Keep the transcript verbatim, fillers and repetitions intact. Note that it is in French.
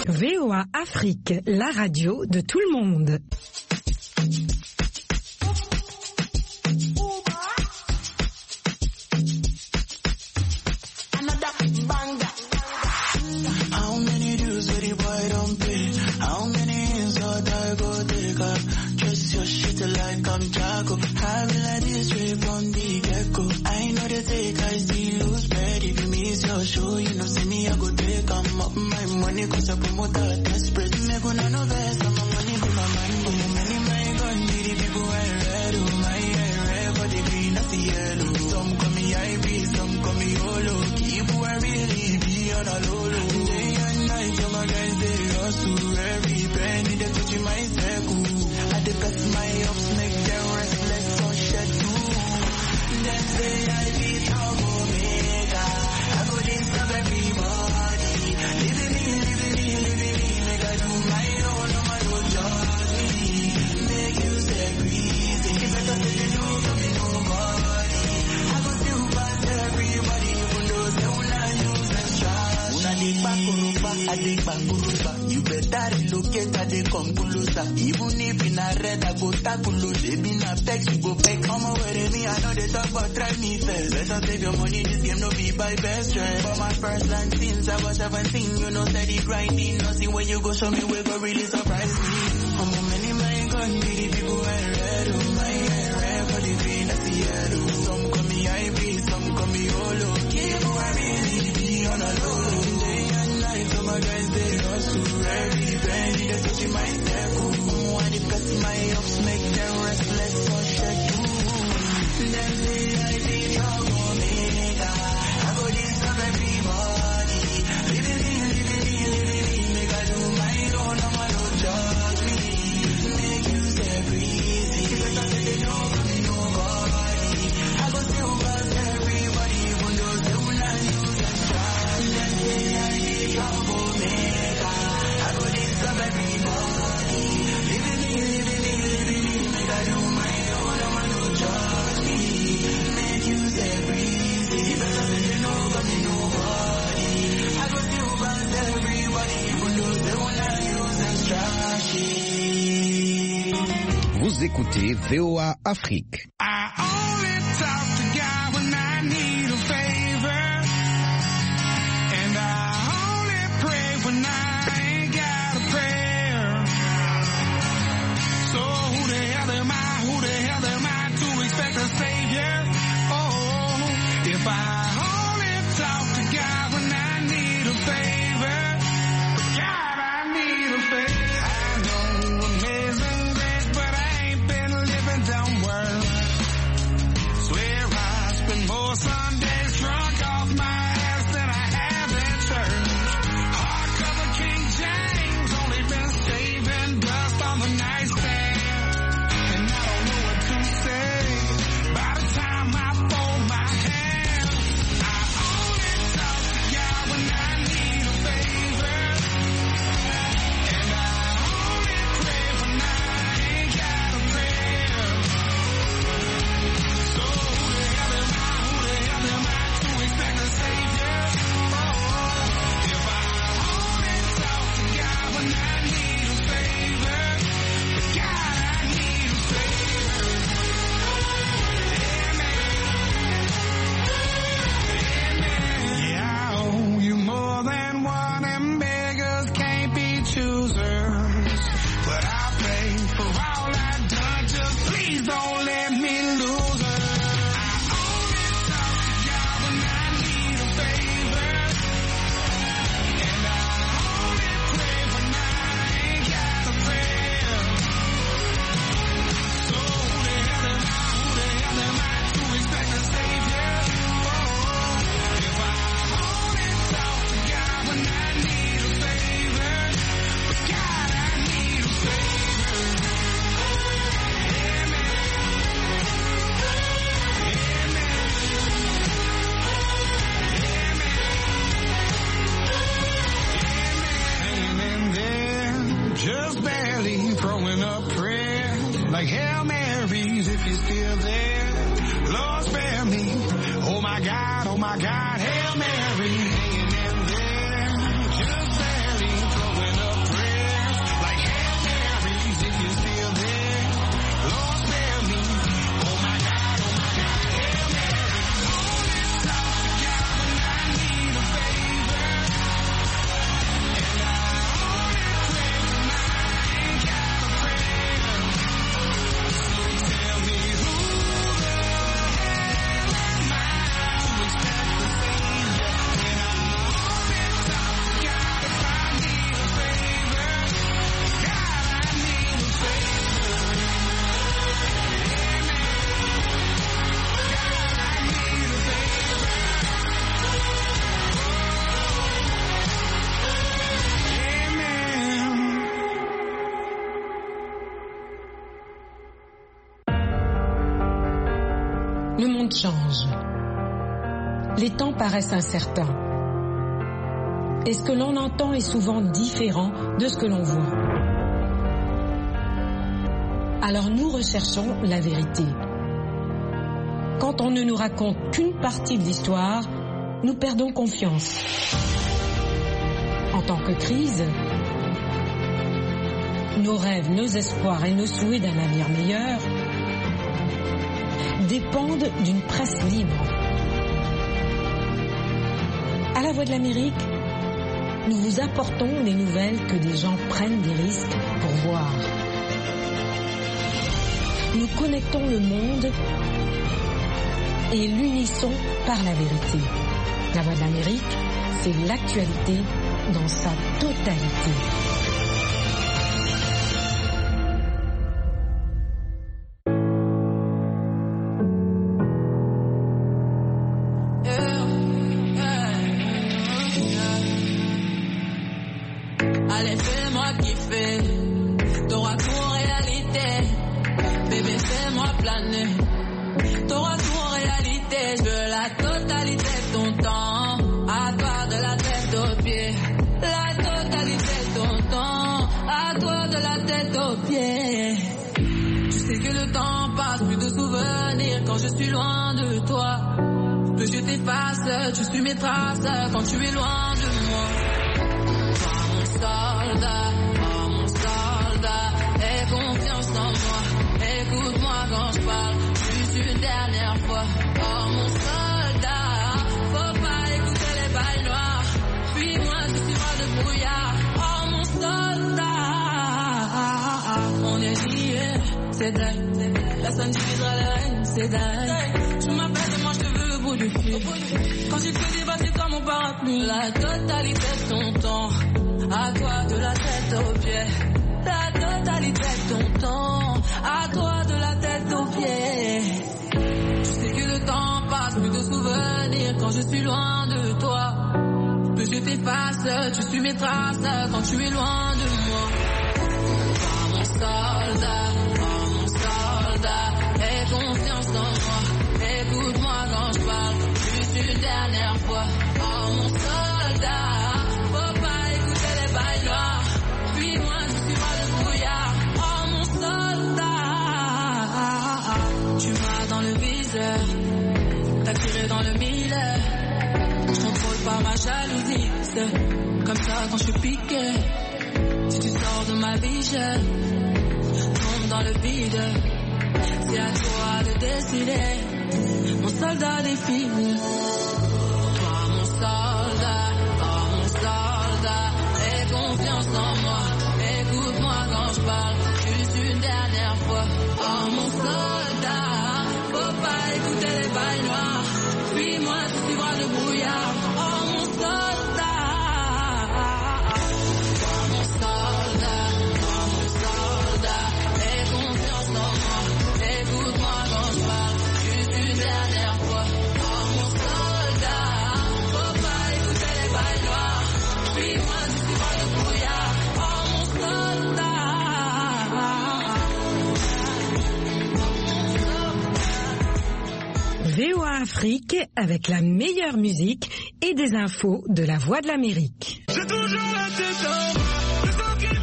V O A Afrique, la radio de tout le monde. How many dues with the boy don't pay? How many insult I go take up? Dress your shit like I'm Jaco. I be like this way from the get-go. I know they take, I still lose bed. If you miss your show, you know, see me, I go take I'm up my money, cause I promote that desperate. Me gonna know best, I'm my money, be my money. My money, my gun, be the people I read. Oh, my hair red, but the green, that's the yellow. Some call me I B, some call me Olo. Keep who I really be on a low low. Day and night, all my guys, they hustle. Every penny, they touching my circle. I the best my ups, make them restless, so shed too. Then say I be troublemaker. I go disturb everybody. Living me, living me, living me. Make I do my own, no man will judge me. Make you stay breezy. If I don't say no, come me nobody. I go still pass everybody, even though they will not use extra. When I dig back, I dig back, you better relocate, I dig come closer. Even if in a red, I go tackle. They be na text, you go back. Come away with me, I know they talk about try me first. Better save your money, this game no be by best friend. But my first line since I was seventeen, you know steady grinding. Nothing when you go show me, we go really surprise me. I'm a many, my gun, be the people I read. Oh, my hair red, for the green, that's the yellow. Some call me I B, some call me Olo. Keep who I really be on a low. Day and night, all my guys, they hustle. Every penny, they touching my circle. One the best my ups, make them restless, so shed too. Then say I be troublemaker. I go disturb everybody. Living me, living me, living me. Make I do my own, no man will judge me. Make you stay breezy. If I don't say they know, come me nobody. I go still pass everybody, even though they will not use extra. Then say I be troublemaker. I go disturb everybody. Living me, living me, living me. Make I do my own, no man will judge me. Make you stay breezy. If I don't say they know, come me nobody. I go still pass everybody, even though they will not use extra shit. Vous écoutez V O A Afrique. I only talk to God when I need a favor. And I only pray when I ain't got a prayer. So who the hell am I, who the hell am I to expect a savior? Oh, if I only talk to God when I need a favor. God, I need a favor. I know amazing grace, but I ain't been living down world. Swear I spend more Sundays drunk off my ass than I have in church. Hardcover King James, only been saving dust on the nightstand. And I don't know what to say by the time I fold my hands. I only talk to God when I need a favor. And I only pray when I ain't got a prayer. So who the hell am I, who the hell am I to expect a savior? Oh, if I only talk to God when I need a favor. God, I need a favor. Yeah, I owe you more than one, and beggars can't be choosers. But I pay for all I've done, just please don't let me lose her. I only talk to God when I need a favor. And I only pray when I ain't got a prayer. So who the hell am I, who the hell am I to expect a savior? Oh, if I only talk to God when I need a favor. God, I need a favor. Amen. Amen. Amen. There, just barely throwing up prayer like Hail Marys if you're still there. Lord spare me. Oh my God, oh my God, Hail Mary. Hanging in there, just barely throwing monde change. Les temps paraissent incertains. Et ce que l'on entend est souvent différent de ce que l'on voit. Alors nous recherchons la vérité. Quand on ne nous raconte qu'une partie de l'histoire, nous perdons confiance. En tant que crise, nos rêves, nos espoirs et nos souhaits d'un avenir meilleur dépendent d'une presse libre. À la Voix de l'Amérique, nous vous apportons des nouvelles que des gens prennent des risques pour voir. Nous connectons le monde et l'unissons par la vérité. La Voix de l'Amérique, c'est l'actualité dans sa totalité. Allez, fais-moi kiffer, t'auras tout en réalité. Bébé, fais-moi planer, t'auras tout en réalité. Je veux la totalité de ton temps, à toi de la tête aux pieds. La totalité de ton temps, à toi de la tête aux pieds. Tu sais que le temps passe, plus de souvenirs quand je suis loin de toi. Que je t'efface, tu suis mes traces quand tu es loin de moi. Soldat, oh mon soldat, aie confiance en moi, écoute-moi quand je parle, juste une dernière fois. Oh mon soldat, faut pas écouter les bails noirs, puis moi je suis pas de brouillard. Oh mon soldat, on est liés, c'est dingue, personne divisera la haine, c'est dingue. Tu m'appelles et moi je te veux au bout du fil, quand j'ai te débat c'est toi mon parapluie. La totalité de ton temps, à toi de la tête aux pieds, la totalité de ton temps, à toi de la tête aux pieds. Tu sais que le temps passe, plus de souvenirs quand je suis loin de toi. Que je t'efface, tu suis mes traces quand tu es loin de moi. Oh mon soldat, oh mon soldat, aie confiance en moi, écoute-moi quand je parle, juste une dernière fois. Oh mon soldat, faut pas écouter les bails noirs, puis moi je suis pas de brouillard. Oh mon soldat, tu m'as dans le viseur, t'as tiré dans le mille. Je contrôle pas ma jalousie, c'est comme ça quand je suis piqué. Si tu sors de ma vie, je tombe dans le vide. C'est à toi de décider, mon soldat défile. Toi mon soldat, oh mon soldat, aie confiance en moi, écoute-moi quand je parle, juste une dernière fois. Oh mon soldat, faut pas écouter les bails noirs, puis moi je suis bras de brouillard. Oh mon soldat, oh mon soldat, oh mon soldat, aie confiance en moi, écoute-moi quand je parle, juste une dernière fois. Oh mon soldat, faut pas écouter les bails noirs, puis moi je suis bras de brouillard. Oh mon soldat. V O A Afrique avec la meilleure musique et des infos de la Voix de l'Amérique. J'ai toujours la tête en bas, le sang qui